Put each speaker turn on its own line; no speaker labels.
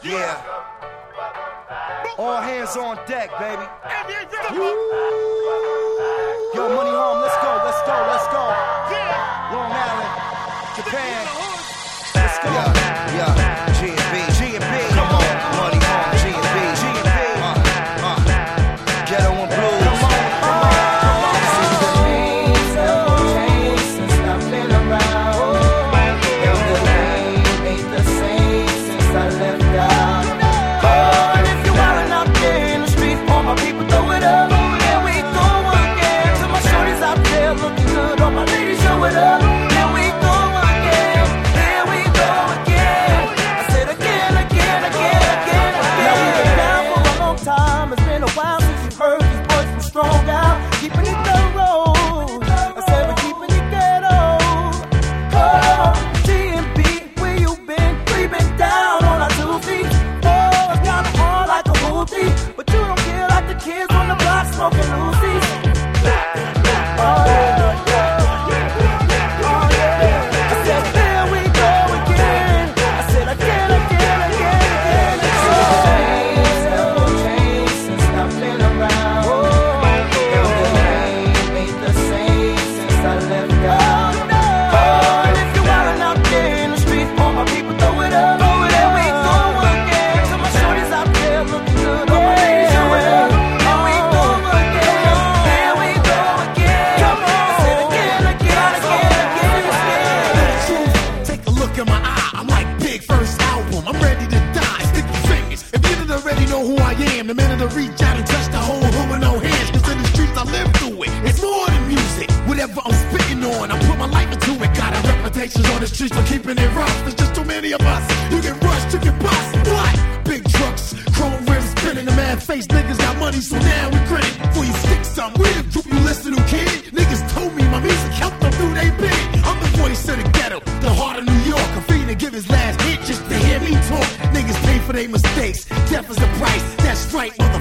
Yeah. All hands on deck, baby. Yo, Money Home, let's go. Long Island, Japan. Let's go. Yeah. G&B. Come on, Money Home, G&B. Ghetto and Blues. Come on.
Things have changed since I've been around. And the name ain't the same since I left out. Oh, and if you're wildin' out there in the street, all my people throw it up. Here we go again. To my shorties out there looking good, all my ladies show it up. Here we go again. I said again. Now we've been down for a long time. It's been a while since you've heard these boys from strong out, keeping it thorough. I said we're keeping it ghetto. Oh, G&B, where you been? We been down on our 2 feet. Oh, it's kinda hard like a hoopty, but you don't care like the kids on the block smoking Lucy's. Oh yeah. I said there we go again. I said again. Things have changed since I've been around. And the name ain't the same since I left out. Oh, and if you're wildin' out there in the street, all my people throw it up. There we go again. To my shorties out there looking good, all my ladies show it up. Here we go again. Come on. I said again.
Take a look in my eye, I'm like Big first album. I'm ready to die, stick your fingers. If you didn't already know who I am, the minute to reach out and touch the whole hood with no hands. Cause in the streets I live through it. It's more than music. Whatever I'm spitting on, I put my life into it. Got a reputation on the streets for keeping it rough. There's just too many of us. You get rushed, you get bust. What? Big trucks, chrome rims spinning. The mad face niggas got money, so now we grinning. Before you stick some, we the group you listen to, kid. Niggas told me my music helped them through they big. I'm the voice of the ghetto, the heart of New York. I'm free to give his last hit just to hear me talk. Niggas pay for their mistakes. Death is the price. That's right,